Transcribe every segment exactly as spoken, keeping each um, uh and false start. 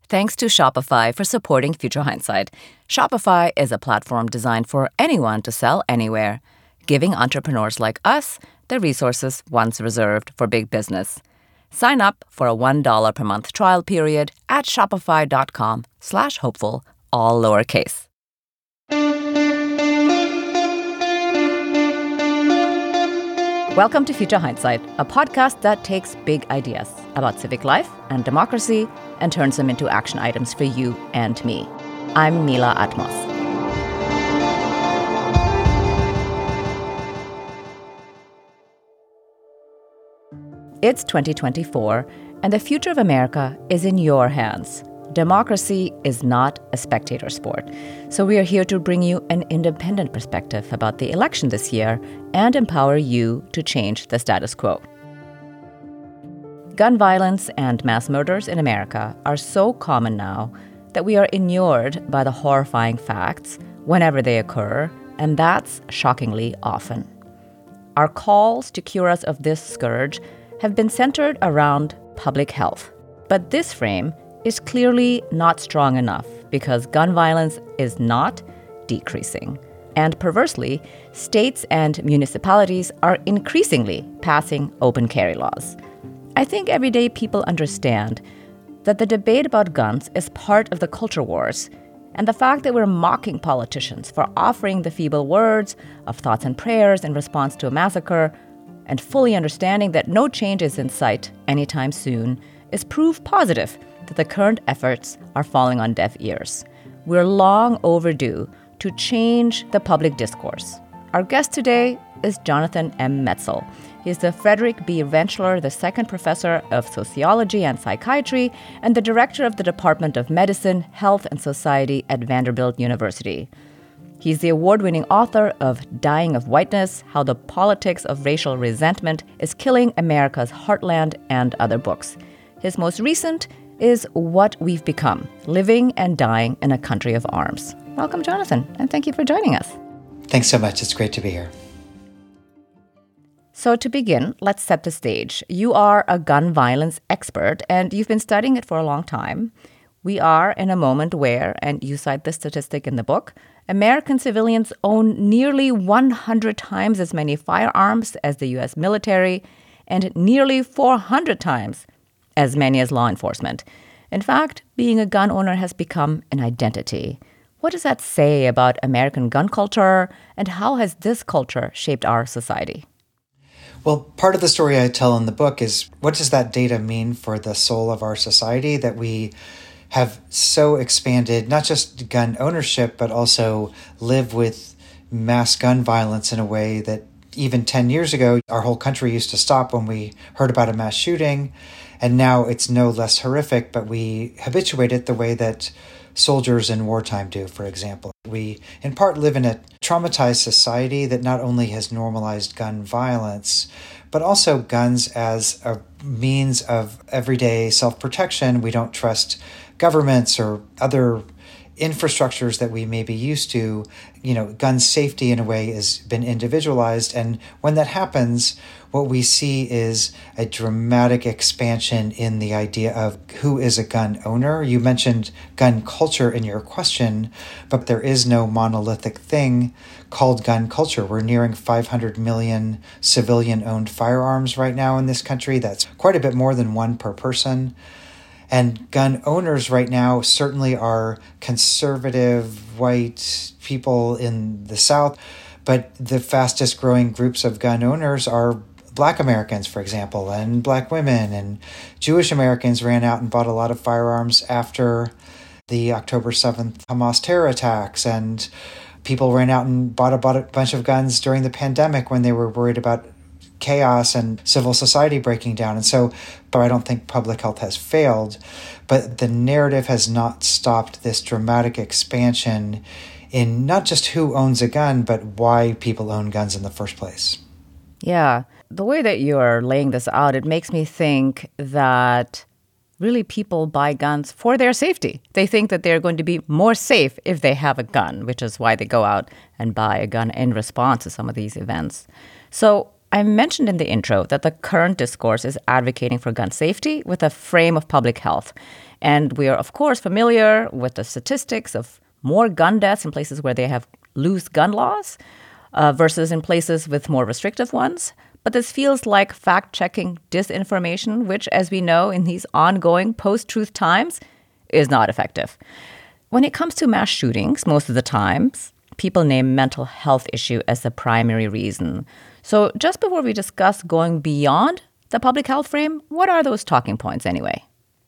Thanks to Shopify for supporting Future Hindsight. Shopify is a platform designed for anyone to sell anywhere, giving entrepreneurs like us the resources once reserved for big business. Sign up for a one dollar per month trial period at shopify.com slash hopeful, all lowercase. Welcome to Future Hindsight, a podcast that takes big ideas about civic life and democracy and turns them into action items for you and me. I'm Mila Atmos. It's twenty twenty-four, and the future of America is in your hands. Democracy is not a spectator sport, so we are here to bring you an independent perspective about the election this year and empower you to change the status quo. Gun violence and mass murders in America are so common now that we are inured by the horrifying facts whenever they occur, and that's shockingly often. Our calls to cure us of this scourge have been centered around public health, but this frame is clearly not strong enough because gun violence is not decreasing. And perversely, states and municipalities are increasingly passing open carry laws. I think everyday people understand that the debate about guns is part of the culture wars, and the fact that we're mocking politicians for offering the feeble words of thoughts and prayers in response to a massacre, and fully understanding that no change is in sight anytime soon, is proof positive that the current efforts are falling on deaf ears. We're long overdue to change the public discourse. Our guest today is Jonathan M. Metzl. He's the Frederick B. Rentschler the Second Professor of Sociology and Psychiatry and the Director of the Department of Medicine, Health and Society at Vanderbilt University. He's the award-winning author of Dying of Whiteness, How the Politics of Racial Resentment is Killing America's Heartland, and other books. His most recent is What We've Become, Living and Dying in a Country of Arms. Welcome, Jonathan, and thank you for joining us. Thanks so much. It's great to be here. So to begin, let's set the stage. You are a gun violence expert, and you've been studying it for a long time. We are in a moment where, and you cite this statistic in the book, American civilians own nearly one hundred times as many firearms as the U S military and nearly four hundred times as many as law enforcement. In fact, being a gun owner has become an identity. What does that say about American gun culture, and how has this culture shaped our society? Well, part of the story I tell in the book is what does that data mean for the soul of our society, that we have so expanded not just gun ownership, but also live with mass gun violence in a way that even ten years ago, our whole country used to stop when we heard about a mass shooting. And now it's no less horrific, but we habituate it the way that soldiers in wartime do, for example. We, in part, live in a traumatized society that not only has normalized gun violence, but also guns as a means of everyday self-protection. We don't trust governments or other infrastructures that we may be used to. You know, gun safety in a way has been individualized. And when that happens, what we see is a dramatic expansion in the idea of who is a gun owner. You mentioned gun culture in your question, but there is no monolithic thing called gun culture. We're nearing five hundred million civilian-owned firearms right now in this country. That's quite a bit more than one per person. And gun owners right now certainly are conservative, white people in the South, but the fastest growing groups of gun owners are Black Americans, for example, and Black women, and Jewish Americans ran out and bought a lot of firearms after the October seventh Hamas terror attacks, and people ran out and bought a, bought a bunch of guns during the pandemic when they were worried about chaos and civil society breaking down. And so, but I don't think public health has failed, but the narrative has not stopped this dramatic expansion in not just who owns a gun, but why people own guns in the first place. Yeah. The way that you're laying this out, it makes me think that really people buy guns for their safety. They think that they're going to be more safe if they have a gun, which is why they go out and buy a gun in response to some of these events. So I mentioned in the intro that the current discourse is advocating for gun safety with a frame of public health. And we are, of course, familiar with the statistics of more gun deaths in places where they have loose gun laws uh, versus in places with more restrictive ones. But this feels like fact-checking disinformation, which, as we know in these ongoing post-truth times, is not effective. When it comes to mass shootings, most of the times, people name mental health issue as the primary reason. So just before we discuss going beyond the public health frame, what are those talking points anyway?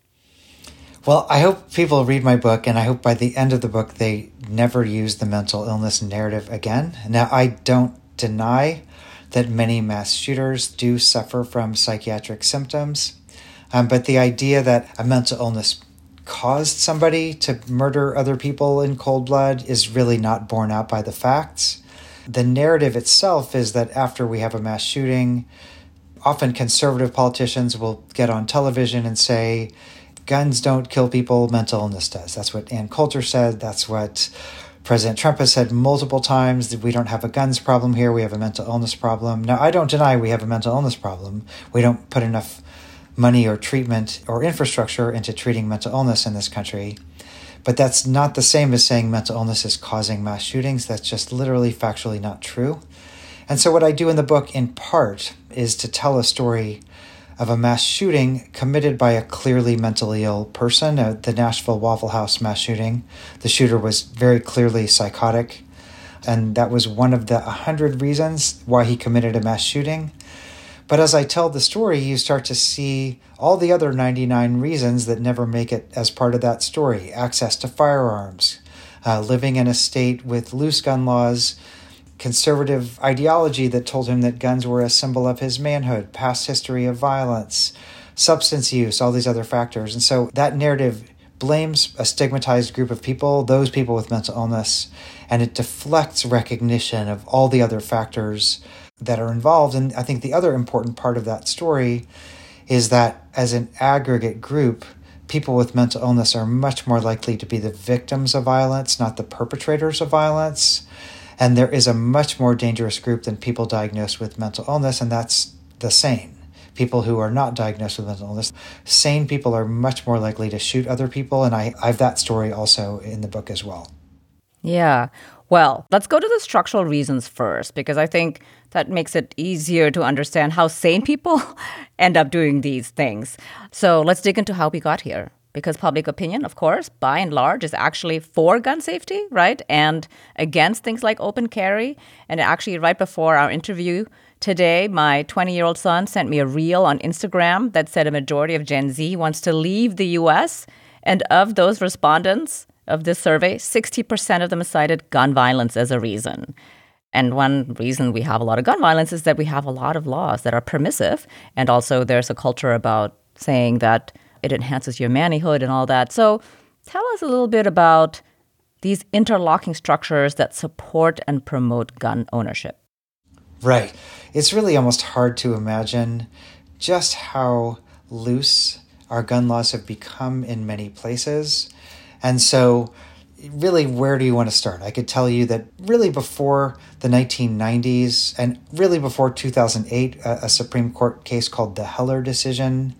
Well, I hope people read my book, and I hope by the end of the book they never use the mental illness narrative again. Now, I don't deny that many mass shooters do suffer from psychiatric symptoms, um, but the idea that a mental illness caused somebody to murder other people in cold blood is really not borne out by the facts. The narrative itself is that after we have a mass shooting, often conservative politicians will get on television and say, guns don't kill people, mental illness does. That's what Ann Coulter said. That's what President Trump has said multiple times, that we don't have a guns problem here, we have a mental illness problem. Now, I don't deny we have a mental illness problem. We don't put enough money or treatment or infrastructure into treating mental illness in this country. But that's not the same as saying mental illness is causing mass shootings. That's just literally factually not true. And so what I do in the book, in part, is to tell a story of a mass shooting committed by a clearly mentally ill person, uh, the Nashville Waffle House mass shooting. The shooter was very clearly psychotic, and that was one of the one hundred reasons why he committed a mass shooting. But as I tell the story, you start to see all the other ninety-nine reasons that never make it as part of that story. Access to firearms, uh, living in a state with loose gun laws, conservative ideology that told him that guns were a symbol of his manhood, past history of violence, substance use, all these other factors. And so that narrative blames a stigmatized group of people, those people with mental illness, and it deflects recognition of all the other factors that are involved. And I think the other important part of that story is that as an aggregate group, people with mental illness are much more likely to be the victims of violence, not the perpetrators of violence. And there is a much more dangerous group than people diagnosed with mental illness, and that's the sane. People who are not diagnosed with mental illness. Sane people are much more likely to shoot other people, and I, I have that story also in the book as well. Yeah. Well, let's go to the structural reasons first, because I think that makes it easier to understand how sane people end up doing these things. So let's dig into how we got here. Because public opinion, of course, by and large, is actually for gun safety, right? And against things like open carry. And actually, right before our interview today, my twenty-year-old son sent me a reel on Instagram that said a majority of Gen Z wants to leave the U S. And of those respondents of this survey, sixty percent of them cited gun violence as a reason. And one reason we have a lot of gun violence is that we have a lot of laws that are permissive. And also there's a culture about saying that it enhances your manhood and all that. So tell us a little bit about these interlocking structures that support and promote gun ownership. Right. It's really almost hard to imagine just how loose our gun laws have become in many places. And so really, where do you want to start? I could tell you that really before the nineteen nineties and really before two thousand eight, a, a Supreme Court case called the Heller decision,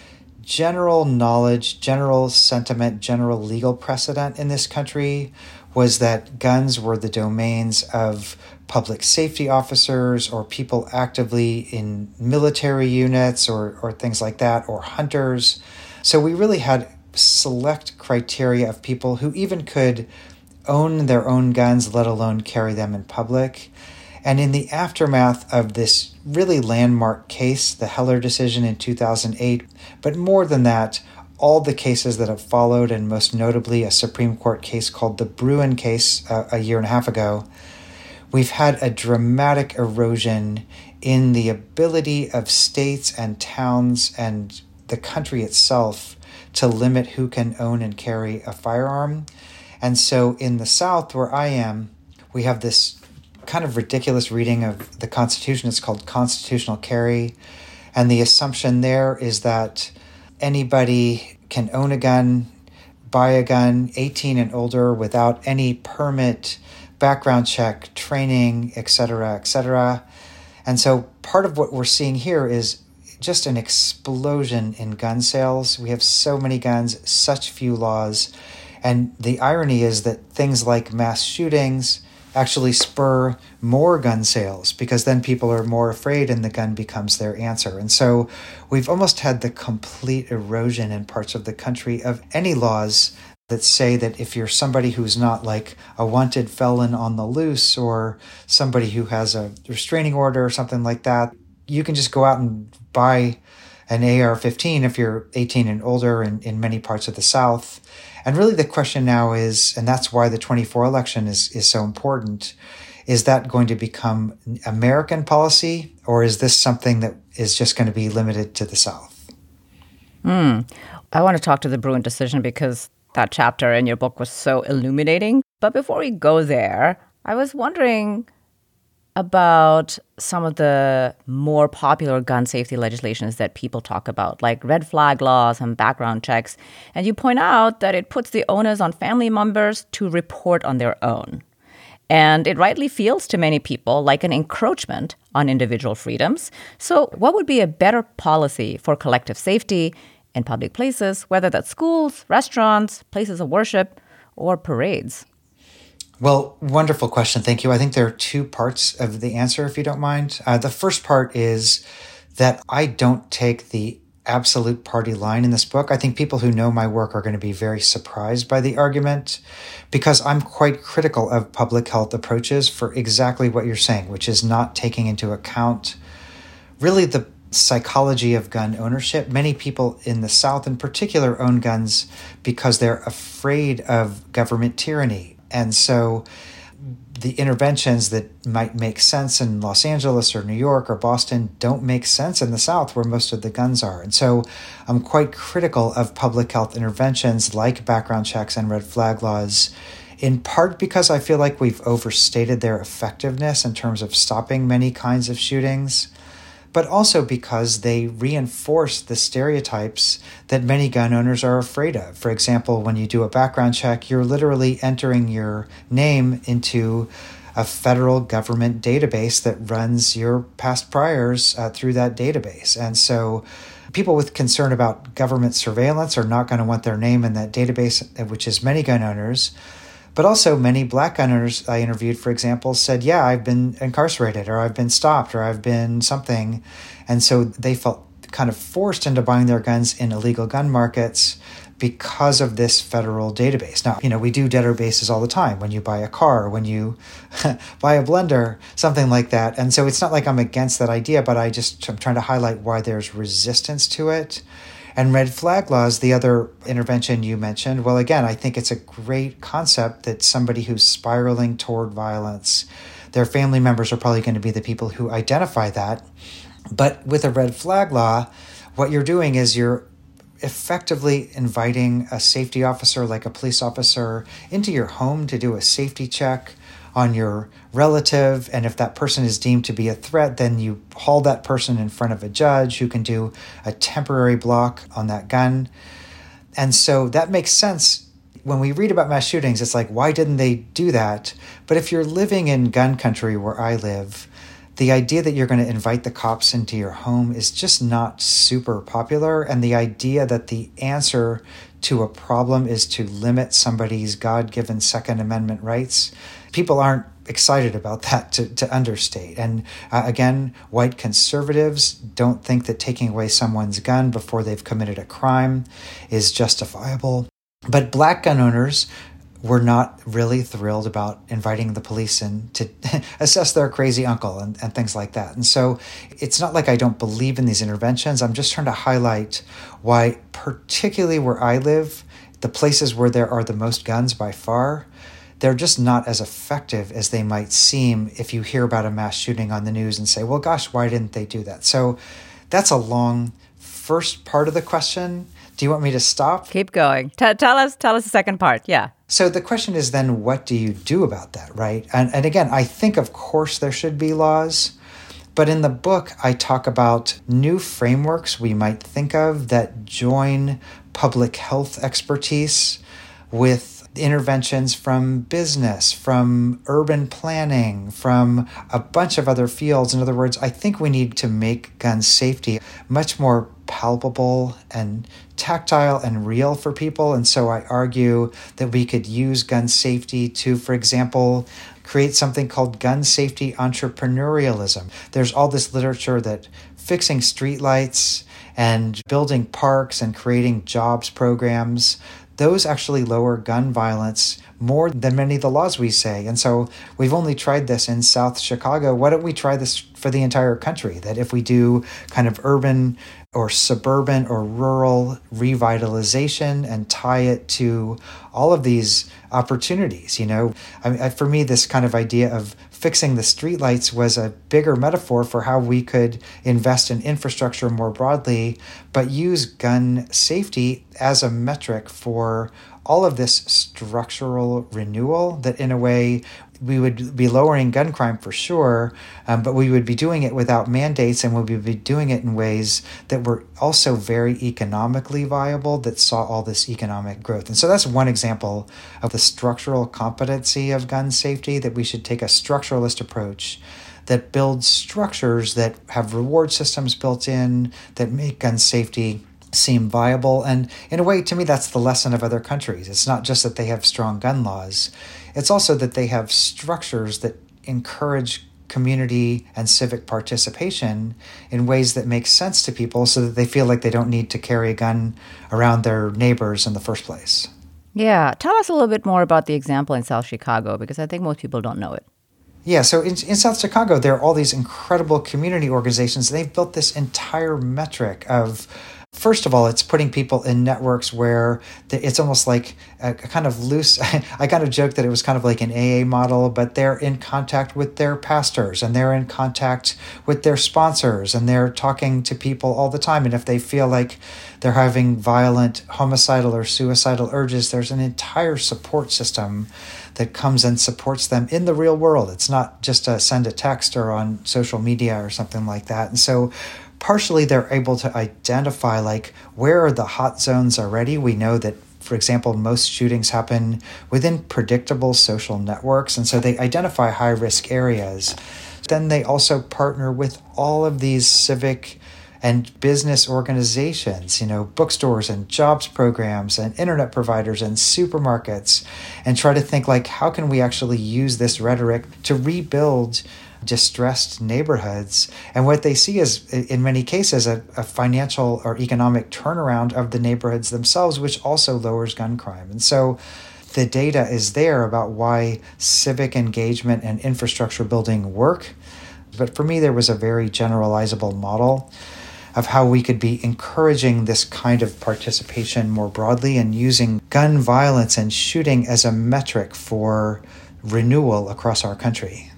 general knowledge, general sentiment, general legal precedent in this country was that guns were the domains of public safety officers or people actively in military units or, or things like that, or hunters. So we really had select criteria of people who even could own their own guns, let alone carry them in public. And in the aftermath of this really landmark case, the Heller decision in two thousand eight, but more than that, all the cases that have followed, and most notably a Supreme Court case called the Bruen case uh, a year and a half ago, we've had a dramatic erosion in the ability of states and towns and the country itself to limit who can own and carry a firearm. And so in the South, where I am, we have this kind of ridiculous reading of the Constitution. It's called constitutional carry. And the assumption there is that anybody can own a gun, buy a gun, eighteen and older, without any permit, background check, training, et cetera, et cetera. And so part of what we're seeing here is just an explosion in gun sales. We have so many guns, such few laws. And the irony is that things like mass shootings actually spur more gun sales because then people are more afraid and the gun becomes their answer. And so we've almost had the complete erosion in parts of the country of any laws that say that if you're somebody who's not like a wanted felon on the loose or somebody who has a restraining order or something like that, you can just go out and buy an A R fifteen if you're eighteen and older in, in many parts of the South. And really the question now is, and that's why the twenty-four election is, is so important, is that going to become American policy, or is this something that is just going to be limited to the South? Mm. I want to talk to the Bruen decision because that chapter in your book was so illuminating. But before we go there, I was wondering about some of the more popular gun safety legislations that people talk about, like red flag laws and background checks. And you point out that it puts the onus on family members to report on their own. And it rightly feels to many people like an encroachment on individual freedoms. So what would be a better policy for collective safety in public places, whether that's schools, restaurants, places of worship, or parades? Well, wonderful question. Thank you. I think there are two parts of the answer, if you don't mind. Uh, the first part is that I don't take the absolute party line in this book. I think people who know my work are going to be very surprised by the argument because I'm quite critical of public health approaches for exactly what you're saying, which is not taking into account really the psychology of gun ownership. Many people in the South in particular own guns because they're afraid of government tyranny. And so the interventions that might make sense in Los Angeles or New York or Boston don't make sense in the South where most of the guns are. And so I'm quite critical of public health interventions like background checks and red flag laws, in part because I feel like we've overstated their effectiveness in terms of stopping many kinds of shootings, but also because they reinforce the stereotypes that many gun owners are afraid of. For example, when you do a background check, you're literally entering your name into a federal government database that runs your past priors uh, through that database. And so people with concern about government surveillance are not going to want their name in that database, which is many gun owners. But also many black gun owners I interviewed, for example, said, yeah, I've been incarcerated or I've been stopped or I've been something. And so they felt kind of forced into buying their guns in illegal gun markets because of this federal database. Now, you know, we do databases all the time when you buy a car, when you buy a blender, something like that. And so it's not like I'm against that idea, but I just, I'm trying to highlight why there's resistance to it. And red flag laws, the other intervention you mentioned, well, again, I think it's a great concept that somebody who's spiraling toward violence, their family members are probably going to be the people who identify that. But with a red flag law, what you're doing is you're effectively inviting a safety officer, like a police officer, into your home to do a safety check on your relative. And if that person is deemed to be a threat, then you haul that person in front of a judge who can do a temporary block on that gun. And so that makes sense. When we read about mass shootings, it's like, why didn't they do that? But if you're living in gun country where I live, the idea that you're going to invite the cops into your home is just not super popular. And the idea that the answer to a problem is to limit somebody's God-given Second Amendment rights, people aren't excited about that, to, to understate. And uh, again, white conservatives don't think that taking away someone's gun before they've committed a crime is justifiable. But black gun owners were not really thrilled about inviting the police in to assess their crazy uncle and, and things like that. And so it's not like I don't believe in these interventions. I'm just trying to highlight why, particularly where I live, the places where there are the most guns by far, they're just not as effective as they might seem if you hear about a mass shooting on the news and say, well, gosh, why didn't they do that? So that's a long first part of the question. Do you want me to stop? Keep going. T- tell us, tell us the second part. Yeah. So the question is then, what do you do about that, right? And, and again, I think, of course, there should be laws. But in the book, I talk about new frameworks we might think of that join public health expertise with interventions from business, from urban planning, from a bunch of other fields. In other words, I think we need to make gun safety much more palpable and tactile and real for people. And so I argue that we could use gun safety to, for example, create something called gun safety entrepreneurialism. There's all this literature that fixing streetlights and building parks and creating jobs programs, those actually lower gun violence more than many of the laws we say. And so we've only tried this in South Chicago. Why don't we try this for the entire country? That if we do kind of urban or suburban or rural revitalization and tie it to all of these opportunities, you know, I mean, for me, this kind of idea of fixing the streetlights was a bigger metaphor for how we could invest in infrastructure more broadly, but use gun safety as a metric for all of this structural renewal that in a way we would be lowering gun crime for sure, um, but we would be doing it without mandates, and we would be doing it in ways that were also very economically viable, that saw all this economic growth. And so that's one example of the structural competency of gun safety, that we should take a structuralist approach that builds structures that have reward systems built in, that make gun safety seem viable. And in a way, to me, that's the lesson of other countries. It's not just that they have strong gun laws. It's also that they have structures that encourage community and civic participation in ways that make sense to people so that they feel like they don't need to carry a gun around their neighbors in the first place. Yeah. Tell us a little bit more about the example in South Chicago, because I think most people don't know it. Yeah, so in, in South Chicago, there are all these incredible community organizations. They've built this entire metric of, first of all, it's putting people in networks where it's almost like a kind of loose, I kind of joke that it was kind of like an A A model, but they're in contact with their pastors and they're in contact with their sponsors and they're talking to people all the time. And if they feel like they're having violent homicidal or suicidal urges, there's an entire support system that comes and supports them in the real world. It's not just a send a text or on social media or something like that. And so partially they're able to identify like where are the hot zones already. We know that, for example, most shootings happen within predictable social networks. And so they identify high risk areas. Then they also partner with all of these civic and business organizations, you know, bookstores and jobs programs and internet providers and supermarkets, and try to think like, how can we actually use this rhetoric to rebuild distressed neighborhoods? And what they see is, in many cases, a, a financial or economic turnaround of the neighborhoods themselves, which also lowers gun crime. And so the data is there about why civic engagement and infrastructure building work. But for me, there was a very generalizable model of how we could be encouraging this kind of participation more broadly and using gun violence and shooting as a metric for renewal across our country.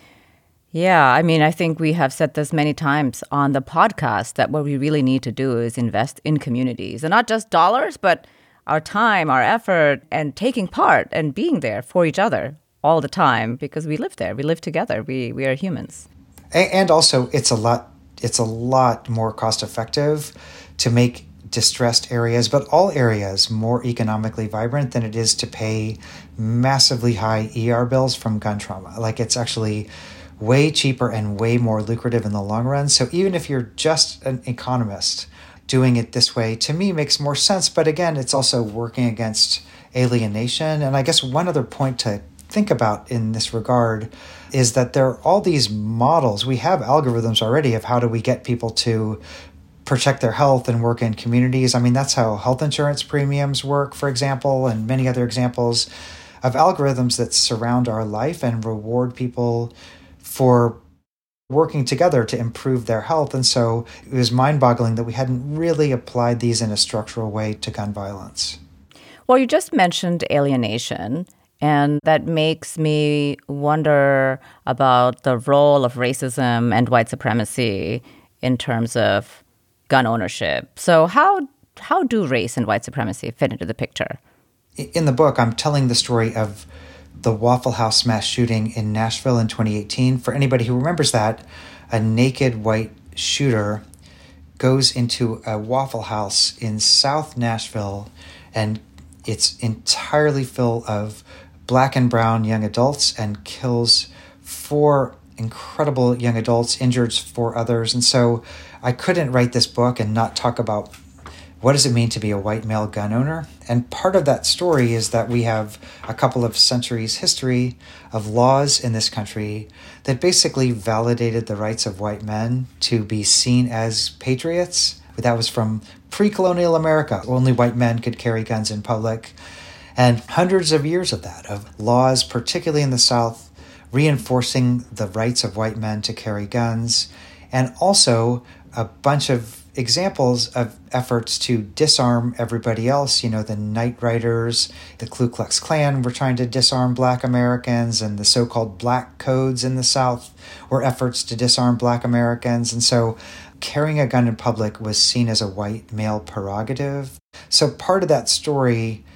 Yeah, I mean, I think we have said this many times on the podcast that what we really need to do is invest in communities, and not just dollars, but our time, our effort, and taking part and being there for each other all the time, because we live there. We live together. We we are humans. And also, it's a lot it's a lot more cost effective to make distressed areas, but all areas, more economically vibrant than it is to pay massively high E R bills from gun trauma. Like, it's actually way cheaper and way more lucrative in the long run. So even if you're just an economist, doing it this way, to me, makes more sense. But again, it's also working against alienation. And I guess one other point to think about in this regard is that there are all these models. We have algorithms already of how do we get people to protect their health and work in communities. I mean, that's how health insurance premiums work, for example, and many other examples of algorithms that surround our life and reward people for working together to improve their health. And so it was mind-boggling that we hadn't really applied these in a structural way to gun violence. Well, you just mentioned alienation. And that makes me wonder about the role of racism and white supremacy in terms of gun ownership. So how how do race and white supremacy fit into the picture? In the book, I'm telling the story of the Waffle House mass shooting in Nashville in twenty eighteen. For anybody who remembers that, a naked white shooter goes into a Waffle House in South Nashville and It's entirely full of black and brown young adults and kills four incredible young adults, injures four others. And so I couldn't write this book and not talk about what does it mean to be a white male gun owner. And part of that story is that we have a couple of centuries history of laws in this country that basically validated the rights of white men to be seen as patriots. That was from pre-colonial America. Only white men could carry guns in public. And hundreds of years of that, of laws, particularly in the South, reinforcing the rights of white men to carry guns, and also a bunch of examples of efforts to disarm everybody else. You know, the Night Riders, the Ku Klux Klan were trying to disarm Black Americans, and the so-called Black Codes in the South were efforts to disarm Black Americans. And so carrying a gun in public was seen as a white male prerogative. So part of that story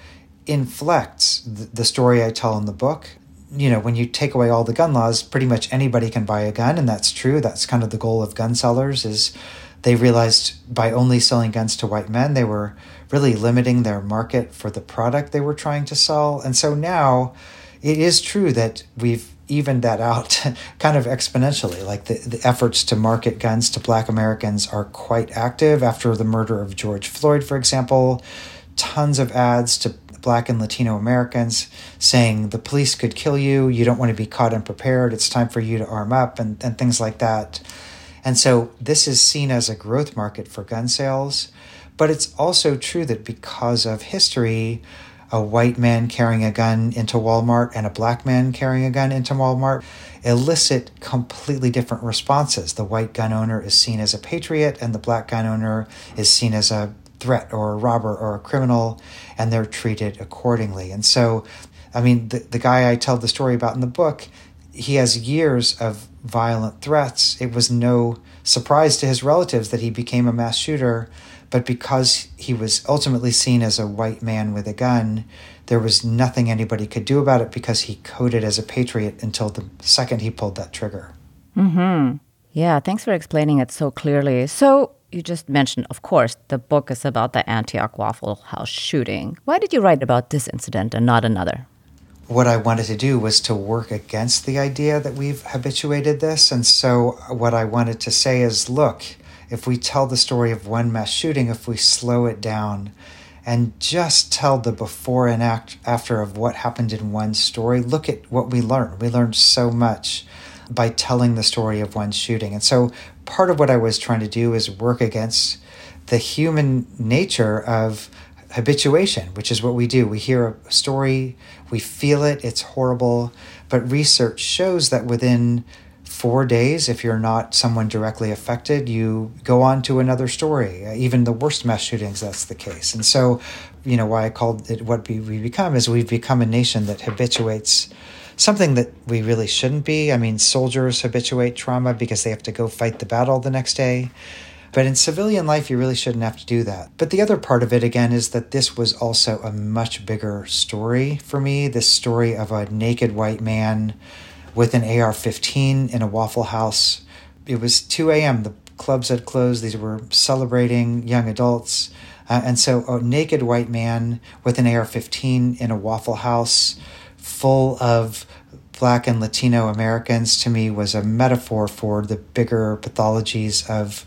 inflects the story I tell in the book. You know, when you take away all the gun laws, pretty much anybody can buy a gun, and that's true. That's kind of the goal of gun sellers, is they realized by only selling guns to white men, they were really limiting their market for the product they were trying to sell. And so now it is true that we've evened that out kind of exponentially. Like the, the efforts to market guns to Black Americans are quite active. After the murder of George Floyd, for example, tons of ads to Black and Latino Americans saying the police could kill you, you don't want to be caught unprepared, it's time for you to arm up, and, and things like that. And so this is seen as a growth market for gun sales. But it's also true that because of history, a white man carrying a gun into Walmart and a Black man carrying a gun into Walmart elicit completely different responses. The white gun owner is seen as a patriot, and the Black gun owner is seen as a threat or a robber or a criminal, and they're treated accordingly. And so, I mean, the, the guy I tell the story about in the book, he has years of violent threats. It was no surprise to his relatives that he became a mass shooter, but because he was ultimately seen as a white man with a gun, there was nothing anybody could do about it because he coded as a patriot until the second he pulled that trigger. Mm-hmm. Yeah, thanks for explaining it so clearly. So you just mentioned, of course, the book is about the Antioch Waffle House shooting. Why did you write about this incident and not another? What I wanted to do was to work against the idea that we've habituated this. And so what I wanted to say is, look, if we tell the story of one mass shooting, if we slow it down and just tell the before and act after of what happened in one story, look at what we learned. We learned so much by telling the story of one shooting. And so part of what I was trying to do is work against the human nature of habituation, which is what we do. We hear a story, we feel it, it's horrible, but research shows that within four days, if you're not someone directly affected, you go on to another story. Even the worst mass shootings, that's the case. And so, you know, why I called it What We, we Become is we've become a nation that habituates something that we really shouldn't be. I mean, soldiers habituate trauma because they have to go fight the battle the next day. But in civilian life, you really shouldn't have to do that. But the other part of it, again, is that this was also a much bigger story for me. This story of a naked white man with an A R fifteen in a Waffle House. It was two a.m. The clubs had closed. These were celebrating young adults. Uh, and so a naked white man with an A R fifteen in a Waffle House full of Black and Latino Americans, to me, was a metaphor for the bigger pathologies of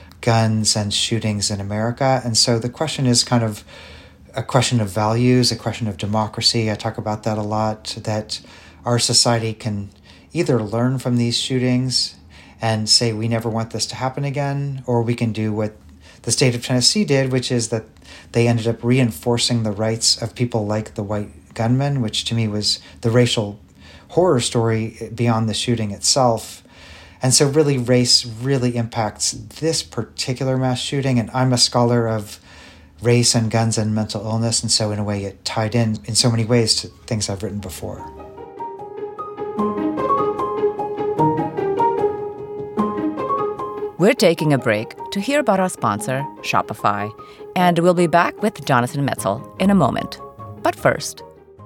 guns and shootings in America. And so the question is kind of a question of values, a question of democracy. I talk about that a lot, that our society can either learn from these shootings and say we never want this to happen again, or we can do what the state of Tennessee did, which is that they ended up reinforcing the rights of people like the white gunman, which to me was the racial horror story beyond the shooting itself. And so really race really impacts this particular mass shooting. And I'm a scholar of race and guns and mental illness. And so in a way it tied in in so many ways to things I've written before. We're taking a break to hear about our sponsor, Shopify. And we'll be back with Jonathan Metzl in a moment. But first,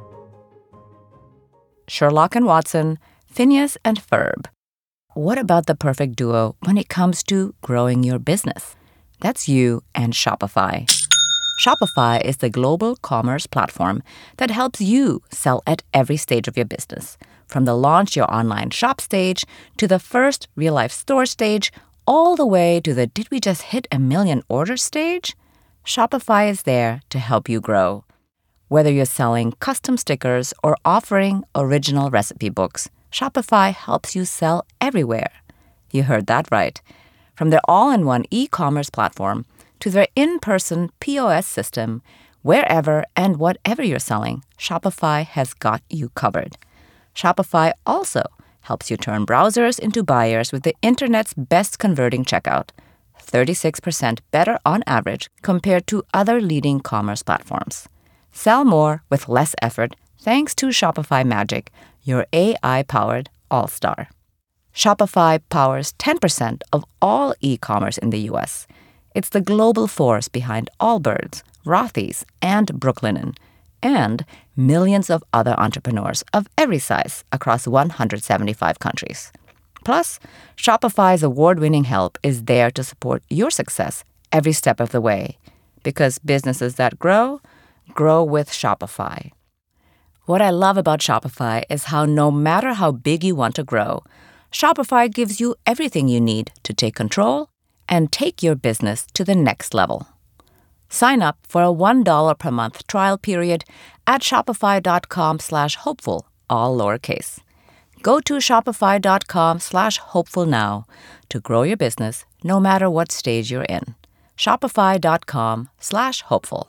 Sherlock and Watson, Phineas and Ferb. What about the perfect duo when it comes to growing your business? That's you and Shopify. Shopify is the global commerce platform that helps you sell at every stage of your business. From the launch your online shop stage to the first real-life store stage, all the way to the did we just hit a million orders stage? Shopify is there to help you grow. Whether you're selling custom stickers or offering original recipe books, Shopify helps you sell everywhere. You heard that right. From their all-in-one e-commerce platform to their in-person P O S system, wherever and whatever you're selling, Shopify has got you covered. Shopify also helps you turn browsers into buyers with the internet's best converting checkout, thirty-six percent better on average compared to other leading commerce platforms. Sell more with less effort thanks to Shopify Magic, your A I-powered all-star. Shopify powers ten percent of all e-commerce in the U S. It's the global force behind Allbirds, Rothy's, and Brooklinen, and millions of other entrepreneurs of every size across one hundred seventy-five countries. Plus, Shopify's award-winning help is there to support your success every step of the way, because businesses that grow, grow with Shopify. What I love about Shopify is how no matter how big you want to grow, Shopify gives you everything you need to take control and take your business to the next level. Sign up for a one dollar per month trial period at shopify.com slash hopeful, all lowercase. Go to shopify.com slash hopeful now to grow your business no matter what stage you're in. Shopify.com slash hopeful.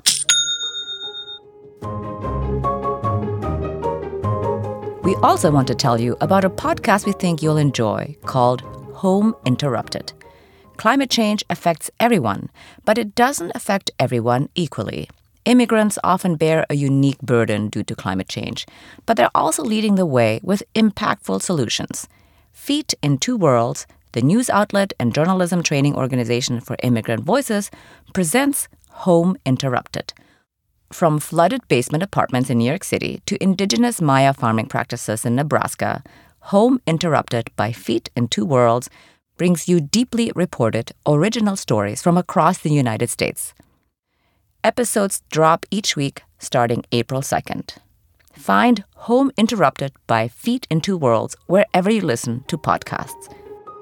We also want to tell you about a podcast we think you'll enjoy called Home Interrupted. Climate change affects everyone, but it doesn't affect everyone equally. Immigrants often bear a unique burden due to climate change, but they're also leading the way with impactful solutions. Feet in Two Worlds, the news outlet and journalism training organization for immigrant voices, presents Home Interrupted. From flooded basement apartments in New York City to indigenous Maya farming practices in Nebraska, Home Interrupted by Feet in Two Worlds brings you deeply reported, original stories from across the United States. Episodes drop each week starting April second. Find Home Interrupted by Feet in Two Worlds wherever you listen to podcasts.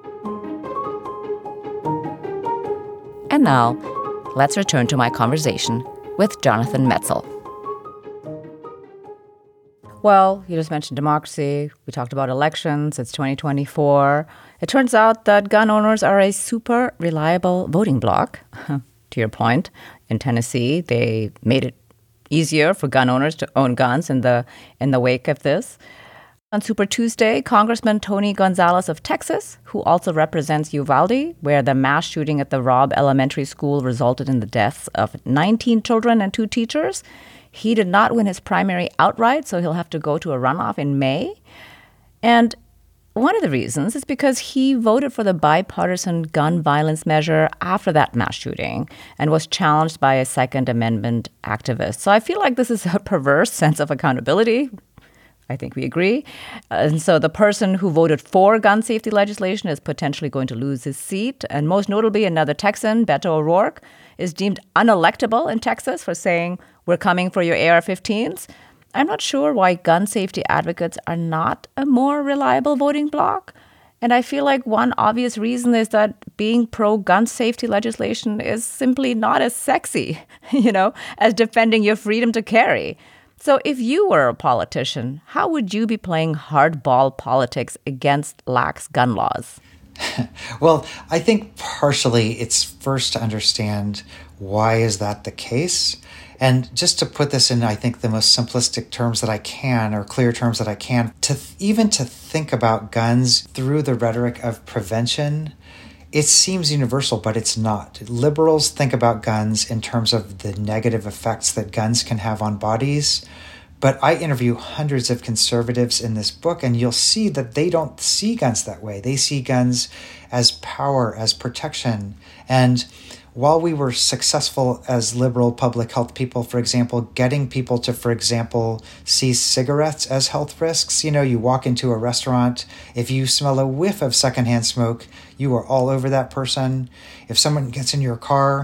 And now, let's return to my conversation with Jonathan Metzl. Well, you just mentioned democracy. We talked about elections. It's twenty twenty-four. It turns out that gun owners are a super reliable voting bloc. To your point, in Tennessee, they made it easier for gun owners to own guns in the in the wake of this. On Super Tuesday, Congressman Tony Gonzalez of Texas, who also represents Uvalde, where the mass shooting at the Robb Elementary School resulted in the deaths of nineteen children and two teachers, he did not win his primary outright, so he'll have to go to a runoff in May. And one of the reasons is because he voted for the bipartisan gun violence measure after that mass shooting and was challenged by a Second Amendment activist. So I feel like this is a perverse sense of accountability. I think we agree. And so the person who voted for gun safety legislation is potentially going to lose his seat. And most notably, another Texan, Beto O'Rourke, is deemed unelectable in Texas for saying, "We're coming for your A R fifteens." I'm not sure why gun safety advocates are not a more reliable voting bloc. And I feel like one obvious reason is that being pro-gun safety legislation is simply not as sexy, you know, as defending your freedom to carry. So if you were a politician, how would you be playing hardball politics against lax gun laws? Well, I think partially it's first to understand why is that the case. And just to put this in, I think, the most simplistic terms that I can, or clear terms that I can, to th- even to think about guns through the rhetoric of prevention, it seems universal, but it's not. Liberals think about guns in terms of the negative effects that guns can have on bodies. But I interview hundreds of conservatives in this book, and you'll see that they don't see guns that way. They see guns as power, as protection. And while we were successful as liberal public health people, for example, getting people to, for example, see cigarettes as health risks, you know, you walk into a restaurant, if you smell a whiff of secondhand smoke, you are all over that person. If someone gets in your car,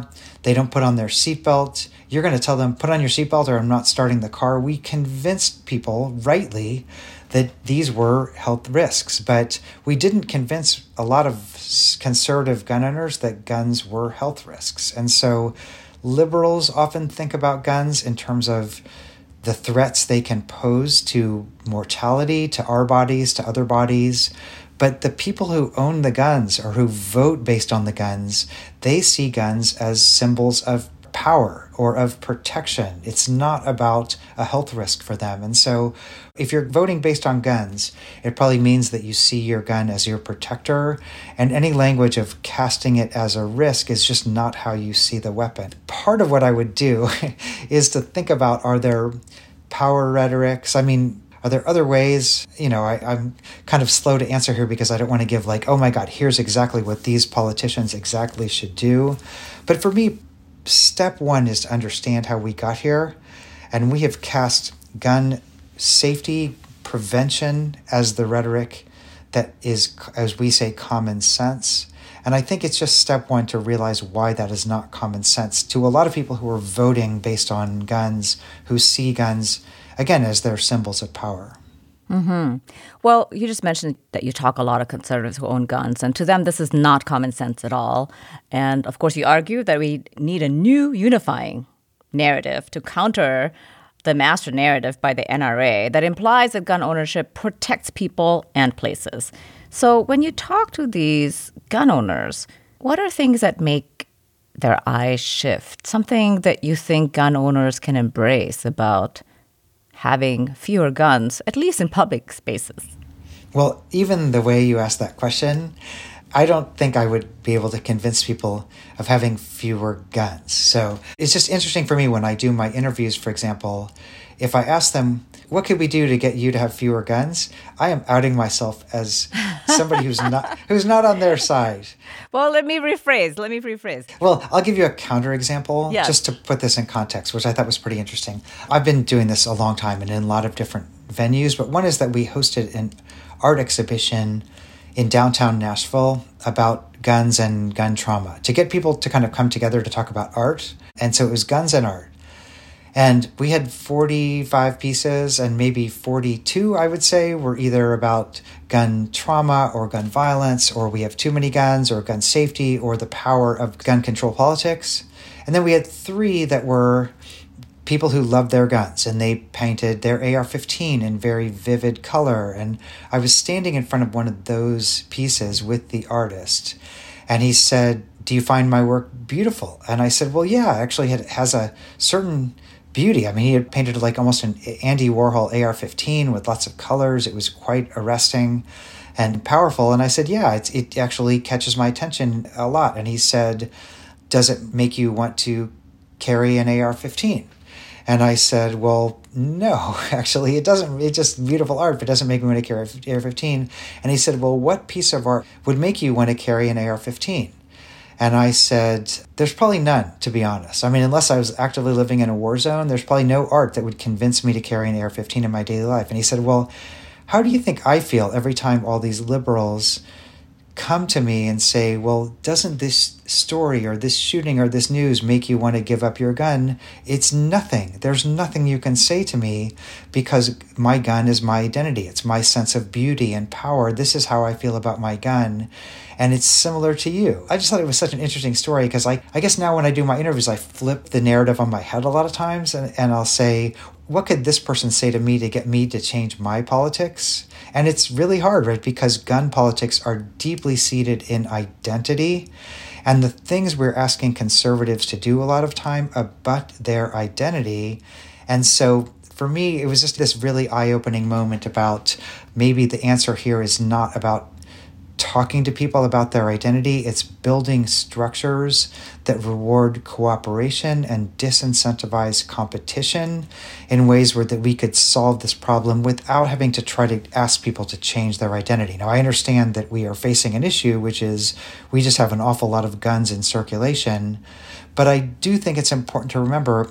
they don't put on their seatbelt. You're going to tell them, put on your seatbelt or I'm not starting the car. We convinced people, rightly, that these were health risks. But we didn't convince a lot of conservative gun owners that guns were health risks. And so liberals often think about guns in terms of the threats they can pose to mortality, to our bodies, to other bodies. But the people who own the guns or who vote based on the guns, they see guns as symbols of power or of protection. It's not about a health risk for them. And so if you're voting based on guns, it probably means that you see your gun as your protector. And any language of casting it as a risk is just not how you see the weapon. Part of what I would do is to think about, are there power rhetorics? I mean, are there other ways? You know, I, I'm kind of slow to answer here because I don't want to give like, oh my God, here's exactly what these politicians exactly should do. But for me, step one is to understand how we got here. And we have cast gun safety prevention as the rhetoric that is, as we say, common sense. And I think it's just step one to realize why that is not common sense to a lot of people who are voting based on guns, who see guns, again, as their symbols of power. Mm-hmm. Well, you just mentioned that you talk a lot of conservatives who own guns, and to them, this is not common sense at all. And of course, you argue that we need a new unifying narrative to counter the master narrative by the N R A that implies that gun ownership protects people and places. So when you talk to these gun owners, what are things that make their eyes shift? Something that you think gun owners can embrace about having fewer guns, at least in public spaces? Well, even the way you asked that question, I don't think I would be able to convince people of having fewer guns. So it's just interesting for me when I do my interviews, for example, if I ask them, what could we do to get you to have fewer guns? I am outing myself as somebody who's not who's not on their side. Well, let me rephrase. Let me rephrase. Well, I'll give you a counterexample yes. just to put this in context, which I thought was pretty interesting. I've been doing this a long time and in a lot of different venues, but one is that we hosted an art exhibition in downtown Nashville about guns and gun trauma to get people to kind of come together to talk about art. And so it was guns and art. And we had forty-five pieces, and maybe forty-two, I would say, were either about gun trauma or gun violence, or we have too many guns, or gun safety, or the power of gun control politics. And then we had three that were people who loved their guns, and they painted their A R fifteen in very vivid color. And I was standing in front of one of those pieces with the artist, and he said, "Do you find my work beautiful?" And I said, "Well, yeah, actually it has a certain beauty." I mean, he had painted like almost an Andy Warhol A R fifteen with lots of colors. It was quite arresting and powerful. And I said, yeah, it's, it actually catches my attention a lot. And he said, does it make you want to carry an A R fifteen? And I said, well, no, actually, it doesn't. It's just beautiful art, but it doesn't make me want to carry an A R fifteen. And he said, well, what piece of art would make you want to carry an A R fifteen? And I said, there's probably none, to be honest. I mean, unless I was actively living in a war zone, there's probably no art that would convince me to carry an A R fifteen in my daily life. And he said, well, how do you think I feel every time all these liberals come to me and say, well, doesn't this story or this shooting or this news make you want to give up your gun? It's nothing. There's nothing you can say to me because my gun is my identity. It's my sense of beauty and power. This is how I feel about my gun. And it's similar to you. I just thought it was such an interesting story because I, I guess now when I do my interviews, I flip the narrative on my head a lot of times and, and I'll say, what could this person say to me to get me to change my politics? And it's really hard, right? Because gun politics are deeply seated in identity. And the things we're asking conservatives to do a lot of time abut their identity. And so for me, it was just this really eye-opening moment about maybe the answer here is not about talking to people about their identity. It's building structures that reward cooperation and disincentivize competition in ways where that we could solve this problem without having to try to ask people to change their identity. Now, I understand that we are facing an issue, which is we just have an awful lot of guns in circulation, but I do think it's important to remember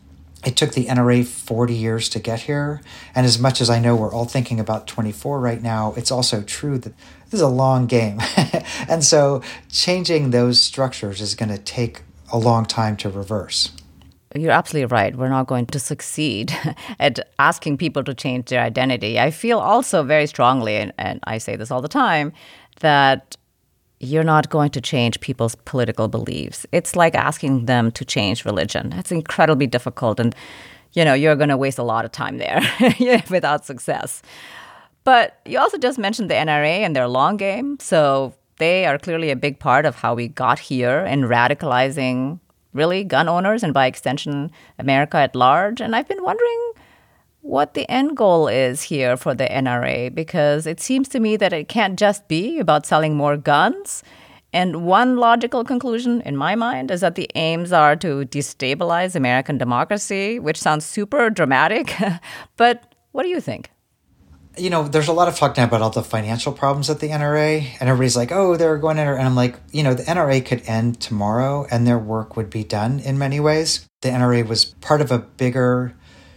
it took the N R A forty years to get here. And as much as I know we're all thinking about twenty-four right now, it's also true that this is a long game. And so changing those structures is going to take a long time to reverse. You're absolutely right. We're not going to succeed at asking people to change their identity. I feel also very strongly, and, and I say this all the time, that you're not going to change people's political beliefs. It's like asking them to change religion. It's incredibly difficult, and you know, you're going to waste a lot of time there without success. But you also just mentioned the N R A and their long game. So they are clearly a big part of how we got here in radicalizing really gun owners and by extension, America at large. And I've been wondering what the end goal is here for the N R A, because it seems to me that it can't just be about selling more guns. And one logical conclusion in my mind is that the aims are to destabilize American democracy, which sounds super dramatic. But what do you think? You know, there's a lot of talk now about all the financial problems at the N R A, and everybody's like, oh, they're going to, and I'm like, you know, the N R A could end tomorrow and their work would be done in many ways. The N R A was part of a bigger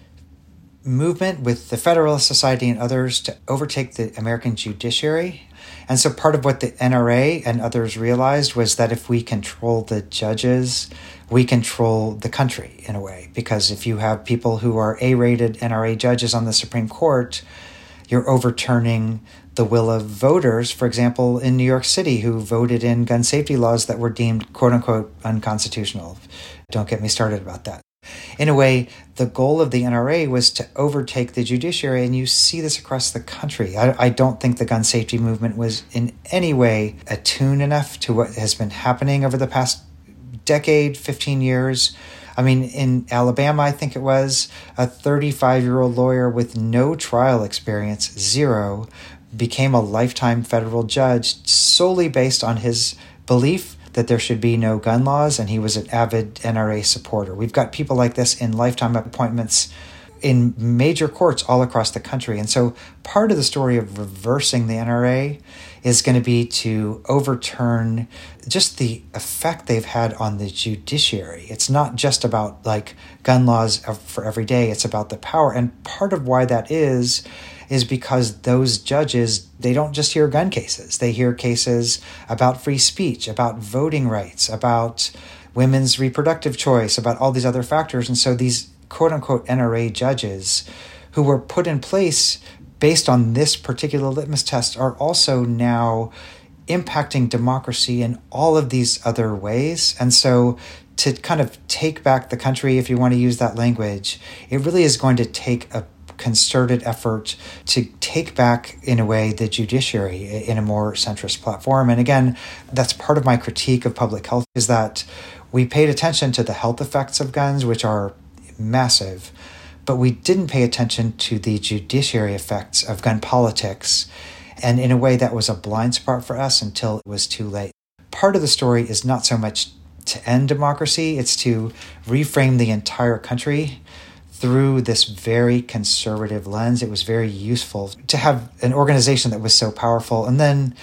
movement with the Federalist Society and others to overtake the American judiciary. And so part of what the N R A and others realized was that if we control the judges, we control the country in a way. Because if you have people who are A-rated N R A judges on the Supreme Court, you're overturning the will of voters, for example, in New York City, who voted in gun safety laws that were deemed, quote unquote, unconstitutional. Don't get me started about that. In a way, the goal of the N R A was to overtake the judiciary, and you see this across the country. I, I don't think the gun safety movement was in any way attuned enough to what has been happening over the past decade, fifteen years. I mean, in Alabama, I think it was, a thirty-five-year-old lawyer with no trial experience, zero, became a lifetime federal judge solely based on his belief that there should be no gun laws, and he was an avid N R A supporter. We've got people like this in lifetime appointments in major courts all across the country. And so part of the story of reversing the N R A is going to be to overturn just the effect they've had on the judiciary. It's not just about like gun laws for every day, it's about the power. And part of why that is, is because those judges, they don't just hear gun cases. They hear cases about free speech, about voting rights, about women's reproductive choice, about all these other factors. And so these quote-unquote N R A judges who were put in place based on this particular litmus test are also now impacting democracy in all of these other ways. And so to kind of take back the country, if you want to use that language, it really is going to take a concerted effort to take back, in a way, the judiciary in a more centrist platform. And again, that's part of my critique of public health, is that we paid attention to the health effects of guns, which are massive, but we didn't pay attention to the judiciary effects of gun politics. And in a way, that was a blind spot for us until it was too late. Part of the story is not so much to end democracy, it's to reframe the entire country through this very conservative lens. It was very useful to have an organization that was so powerful. And then,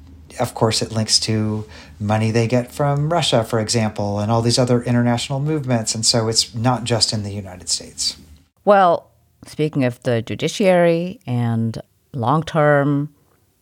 of course, it links to money they get from Russia, for example, and all these other international movements. And so it's not just in the United States. Well, speaking of the judiciary and long-term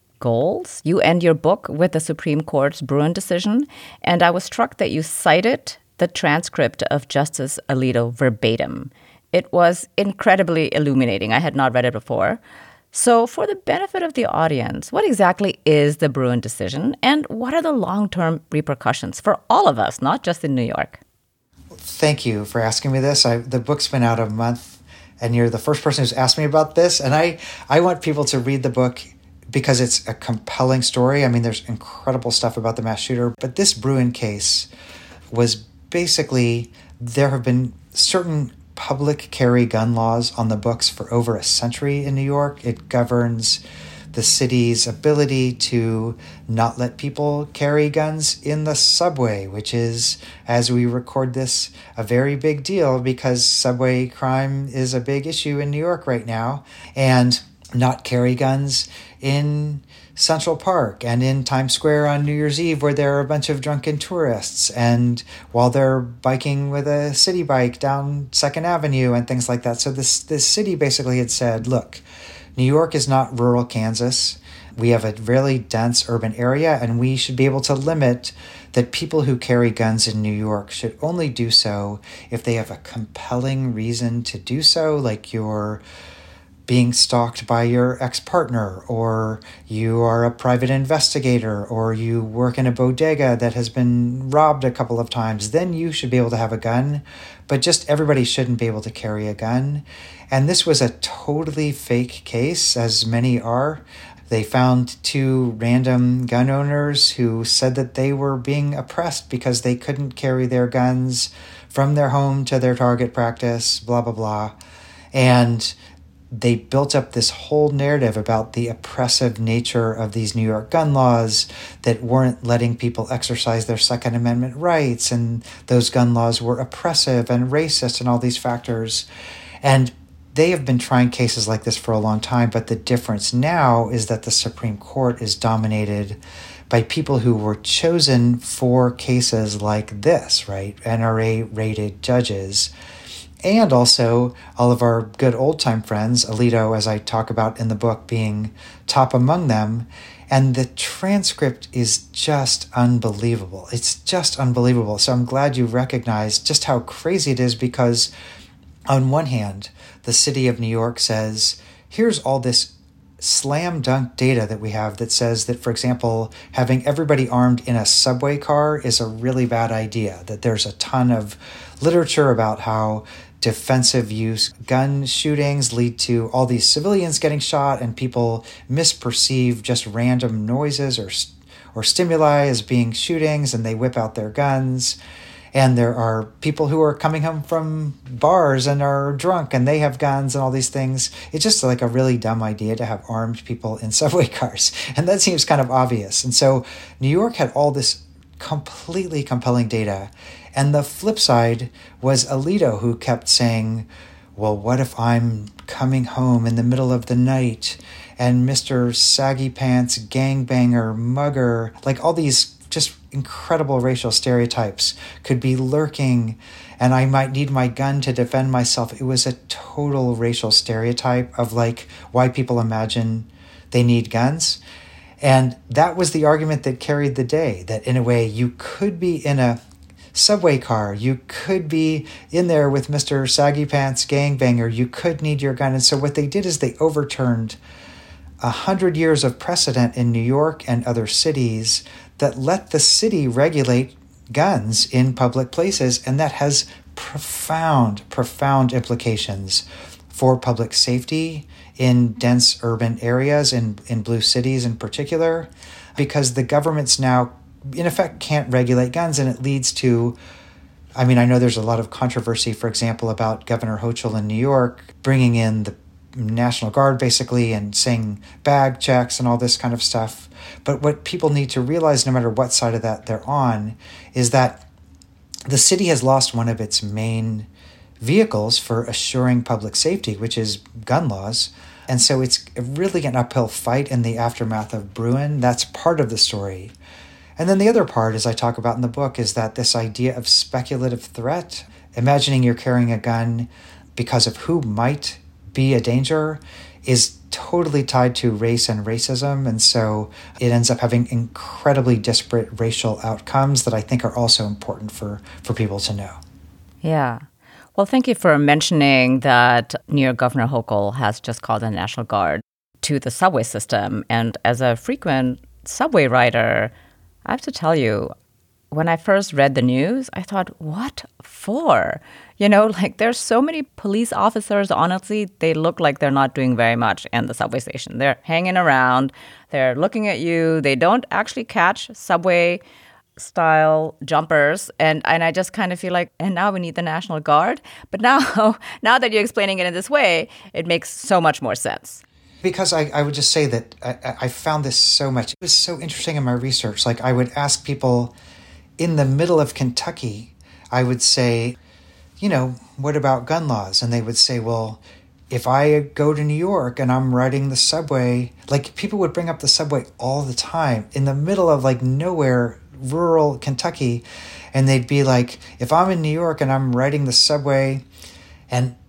goals, you end your book with the Supreme Court's Bruen decision. And I was struck that you cited the transcript of Justice Alito verbatim. It was incredibly illuminating. I had not read it before. So for the benefit of the audience, what exactly is the Bruen decision, and what are the long-term repercussions for all of us, not just in New York? Thank you for asking me this. I, the book's been out a month, and you're the first person who's asked me about this. And I, I want people to read the book because it's a compelling story. I mean, there's incredible stuff about the mass shooter. But this Bruen case was basically, there have been certain public carry gun laws on the books for over a century in New York. It governs the city's ability to not let people carry guns in the subway, which is, as we record this, a very big deal because subway crime is a big issue in New York right now. And not carry guns in Central Park and in Times Square on New Year's Eve, where there are a bunch of drunken tourists, and while they're biking with a city bike down Second Avenue and things like that. So this this city basically had said, look, New York is not rural Kansas. We have a really dense urban area, and we should be able to limit that people who carry guns in New York should only do so if they have a compelling reason to do so, like you're being stalked by your ex-partner, or you are a private investigator, or you work in a bodega that has been robbed a couple of times. Then you should be able to have a gun, but just everybody shouldn't be able to carry a gun. And this was a totally fake case, as many are. They found two random gun owners who said that they were being oppressed because they couldn't carry their guns from their home to their target practice, blah, blah, blah. And they built up this whole narrative about the oppressive nature of these New York gun laws that weren't letting people exercise their Second Amendment rights, and those gun laws were oppressive and racist and all these factors. And they have been trying cases like this for a long time, but the difference now is that the Supreme Court is dominated by people who were chosen for cases like this, right? N R A-rated judges. And also all of our good old-time friends, Alito, as I talk about in the book, being top among them. And the transcript is just unbelievable. It's just unbelievable. So I'm glad you recognize just how crazy it is, because on one hand, the city of New York says, here's all this slam dunk data that we have that says that, for example, having everybody armed in a subway car is a really bad idea, that there's a ton of literature about how defensive use gun shootings lead to all these civilians getting shot, and people misperceive just random noises or or stimuli as being shootings, and they whip out their guns. And there are people who are coming home from bars and are drunk and they have guns and all these things. It's just like a really dumb idea to have armed people in subway cars. And that seems kind of obvious. And so New York had all this completely compelling data. And the flip side was Alito, who kept saying, well, what if I'm coming home in the middle of the night and Mister Saggy Pants, gangbanger, mugger, like all these just incredible racial stereotypes could be lurking, and I might need my gun to defend myself. It was a total racial stereotype of like why people imagine they need guns. And that was the argument that carried the day, that in a way you could be in a subway car, you could be in there with Mister Saggy Pants gangbanger, you could need your gun. And so what they did is they overturned a hundred years of precedent in New York and other cities that let the city regulate guns in public places, and that has profound, profound implications for public safety in dense urban areas, in, in blue cities in particular, because the governments now, in effect, can't regulate guns, and it leads to, I mean, I know there's a lot of controversy, for example, about Governor Hochul in New York bringing in the National Guard, basically, and saying bag checks and all this kind of stuff. But what people need to realize, no matter what side of that they're on, is that the city has lost one of its main vehicles for assuring public safety, which is gun laws. And so it's really an uphill fight in the aftermath of Bruen. That's part of the story. And then the other part, as I talk about in the book, is that this idea of speculative threat, imagining you're carrying a gun because of who might be a danger, is totally tied to race and racism. And so it ends up having incredibly disparate racial outcomes that I think are also important for, for people to know. Yeah. Well, thank you for mentioning that New York Governor Hochul has just called the National Guard to the subway system. And as a frequent subway rider, I have to tell you, when I first read the news, I thought, what for? You know, like there's so many police officers, honestly, they look like they're not doing very much in the subway station. They're hanging around, they're looking at you, they don't actually catch subway style jumpers. And, and I just kind of feel like, and now we need the National Guard. But now, now that you're explaining it in this way, it makes so much more sense. Because I, I would just say that I, I found this so much. It was so interesting in my research. Like I would ask people in the middle of Kentucky, I would say, you know, what about gun laws? And they would say, well, if I go to New York and I'm riding the subway, like people would bring up the subway all the time in the middle of like nowhere, rural Kentucky. And they'd be like, if I'm in New York and I'm riding the subway and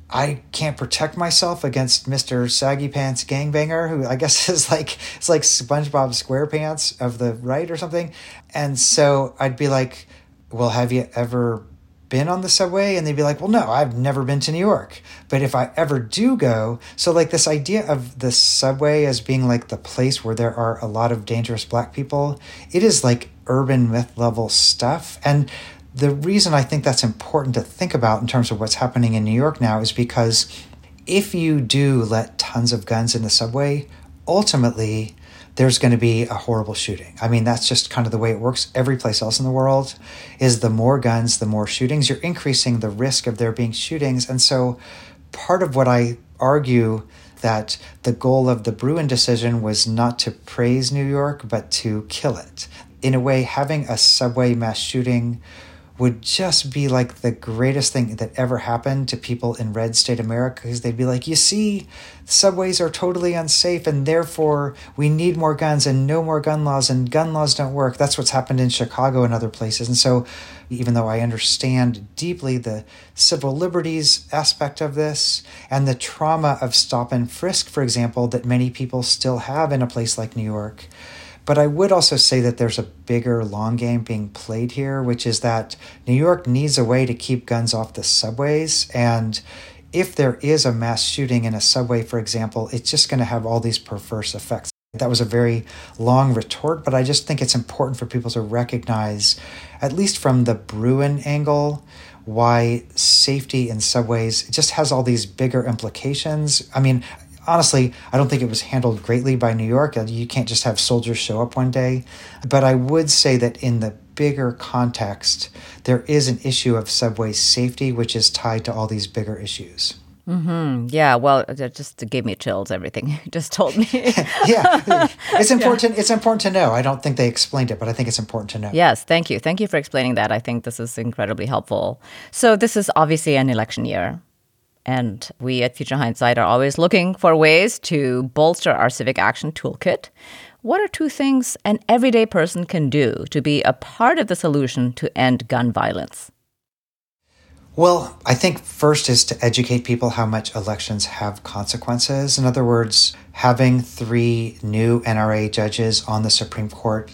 I can't protect myself against Mister Saggy Pants Gangbanger, who I guess is like, it's like SpongeBob SquarePants of the right or something. And so I'd be like, well, have you ever been on the subway? And they'd be like, well, no, I've never been to New York. But if I ever do go, so like this idea of the subway as being like the place where there are a lot of dangerous Black people, it is like urban myth level stuff. And the reason I think that's important to think about in terms of what's happening in New York now is because if you do let tons of guns in the subway, ultimately there's going to be a horrible shooting. I mean, that's just kind of the way it works every place else in the world, is the more guns, the more shootings. You're increasing the risk of there being shootings. And so part of what I argue that the goal of the Bruen decision was not to praise New York, but to kill it. In a way, having a subway mass shooting would just be like the greatest thing that ever happened to people in red state America, because they'd be like, you see, subways are totally unsafe and therefore we need more guns and no more gun laws and gun laws don't work. That's what's happened in Chicago and other places. And so even though I understand deeply the civil liberties aspect of this and the trauma of stop and frisk, for example, that many people still have in a place like New York, but I would also say that there's a bigger long game being played here, which is that New York needs a way to keep guns off the subways. And if there is a mass shooting in a subway, for example, it's just going to have all these perverse effects. That was a very long retort, but I just think it's important for people to recognize, at least from the Bruen angle, why safety in subways just has all these bigger implications. I mean, honestly, I don't think it was handled greatly by New York. You can't just have soldiers show up one day. But I would say that in the bigger context, there is an issue of subway safety, which is tied to all these bigger issues. Mm-hmm. Yeah, well, it just gave me chills, everything you just told me. Yeah, it's important. Yeah. It's important to know. I don't think they explained it, but I think it's important to know. Yes, thank you. Thank you for explaining that. I think this is incredibly helpful. So this is obviously an election year. And we at Future Hindsight are always looking for ways to bolster our civic action toolkit. What are two things an everyday person can do to be a part of the solution to end gun violence? Well, I think first is to educate people how much elections have consequences. In other words, having three new N R A judges on the Supreme Court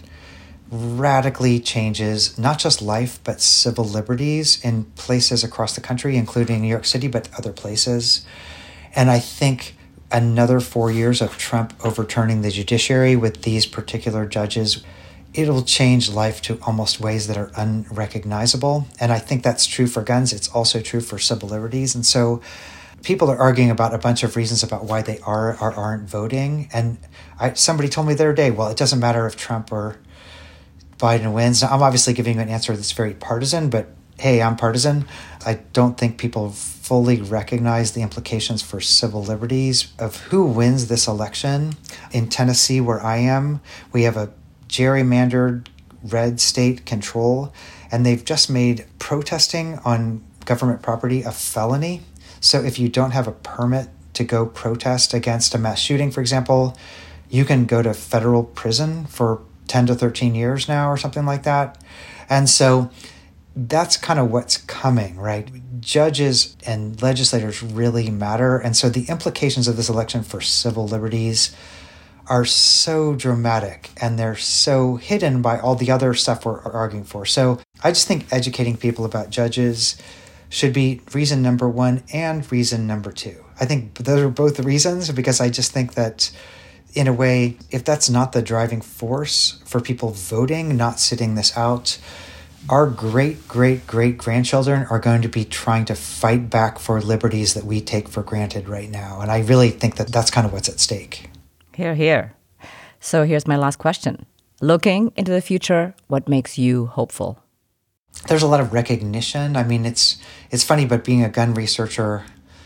radically changes not just life, but civil liberties in places across the country, including New York City, but other places. And I think another four years of Trump overturning the judiciary with these particular judges, it'll change life to almost ways that are unrecognizable. And I think that's true for guns. It's also true for civil liberties. And so people are arguing about a bunch of reasons about why they are or aren't voting. And I, somebody told me the other day, well, it doesn't matter if Trump or Biden wins. Now, I'm obviously giving you an answer that's very partisan, but hey, I'm partisan. I don't think people fully recognize the implications for civil liberties of who wins this election. In Tennessee, where I am, we have a gerrymandered red state control, and they've just made protesting on government property a felony. So if you don't have a permit to go protest against a mass shooting, for example, you can go to federal prison for ten to thirteen years now or something like that. And so that's kind of what's coming, right? Judges and legislators really matter. And so the implications of this election for civil liberties are so dramatic, and they're so hidden by all the other stuff we're arguing for. So I just think educating people about judges should be reason number one and reason number two. I think those are both the reasons, because I just think that in a way, if that's not the driving force for people voting, not sitting this out, our great, great, great grandchildren are going to be trying to fight back for liberties that we take for granted right now. And I really think that that's kind of what's at stake. Hear, hear. So here's my last question. Looking into the future, what makes you hopeful? There's a lot of recognition. I mean, it's it's funny, but being a gun researcher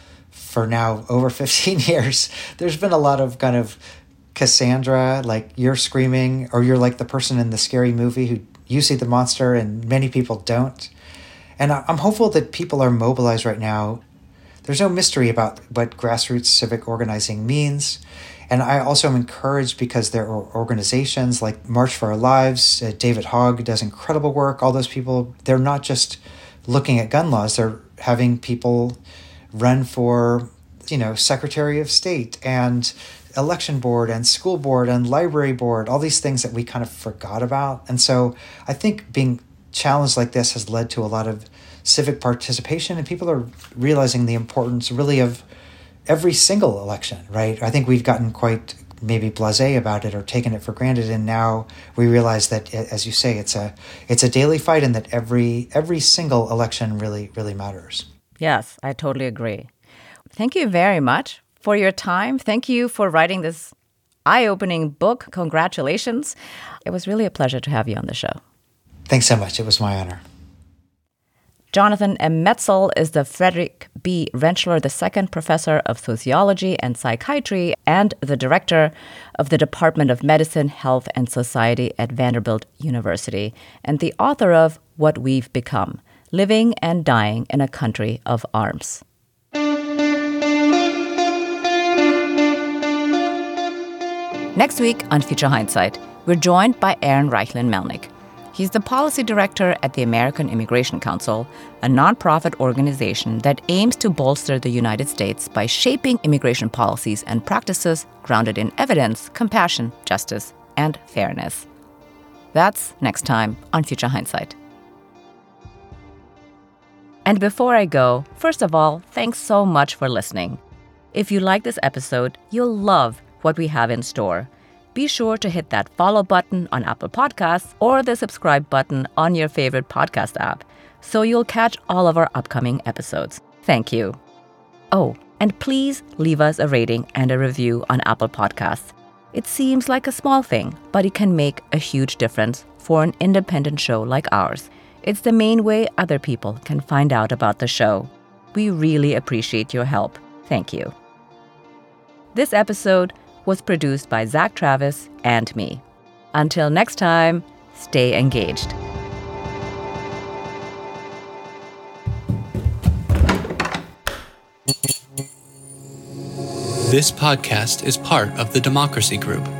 for now over fifteen years, there's been a lot of kind of Cassandra, like you're screaming, or you're like the person in the scary movie who you see the monster and many people don't. And I'm hopeful that people are mobilized right now. There's no mystery about what grassroots civic organizing means. And I also am encouraged because there are organizations like March for Our Lives. Uh, David Hogg does incredible work. All those people, they're not just looking at gun laws. They're having people run for, you know, Secretary of State and election board and school board and library board, all these things that we kind of forgot about. And so I think being challenged like this has led to a lot of civic participation, and people are realizing the importance really of every single election, right? I think we've gotten quite maybe blasé about it or taken it for granted, and now we realize that, as you say, it's a it's a daily fight, and that every every single election really really matters. Yes, I totally agree. Thank you very much for your time. Thank you for writing this eye-opening book. Congratulations. It was really a pleasure to have you on the show. Thanks so much. It was my honor. Jonathan M. Metzl is the Frederick B. Rentschler the Second Professor of Sociology and Psychiatry and the Director of the Department of Medicine, Health, and Society at Vanderbilt University, and the author of What We've Become, Living and Dying in a Country of Arms. Next week on Future Hindsight, we're joined by Aaron Reichlin-Melnick. He's the policy director at the American Immigration Council, a nonprofit organization that aims to bolster the United States by shaping immigration policies and practices grounded in evidence, compassion, justice, and fairness. That's next time on Future Hindsight. And before I go, first of all, thanks so much for listening. If you like this episode, you'll love what we have in store. Be sure to hit that follow button on Apple Podcasts or the subscribe button on your favorite podcast app so you'll catch all of our upcoming episodes. Thank you. Oh, and please leave us a rating and a review on Apple Podcasts. It seems like a small thing, but it can make a huge difference for an independent show like ours. It's the main way other people can find out about the show. We really appreciate your help. Thank you. This episode was produced by Zach Travis and me. Until next time, stay engaged. This podcast is part of the Democracy Group.